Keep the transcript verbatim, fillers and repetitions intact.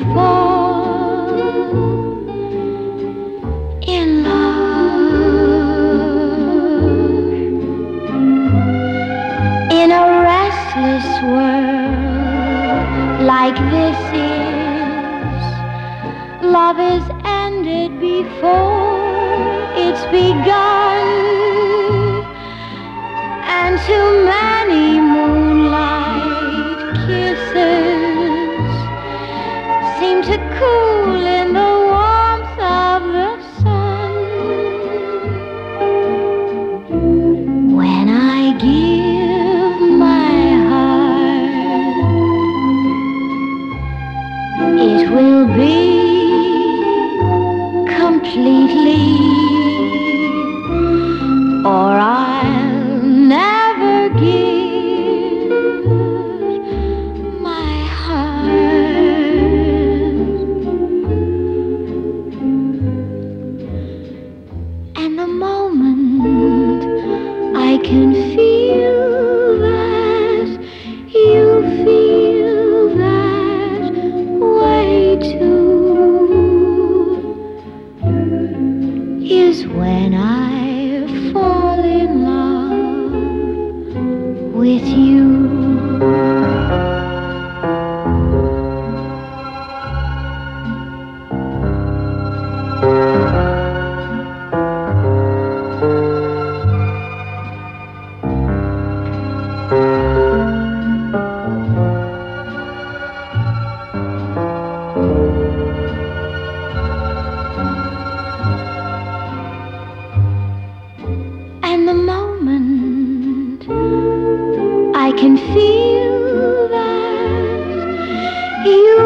fall in love. In a restless world like this is, love is ended before it's begun, and too many moonlight kisses seem to cool in the warmth of the sun. When I give my heart, it will be completely, or I'll never give my heart. And the moment I can feel that you feel that way too is when I fall in love with you. And the moment I can feel that you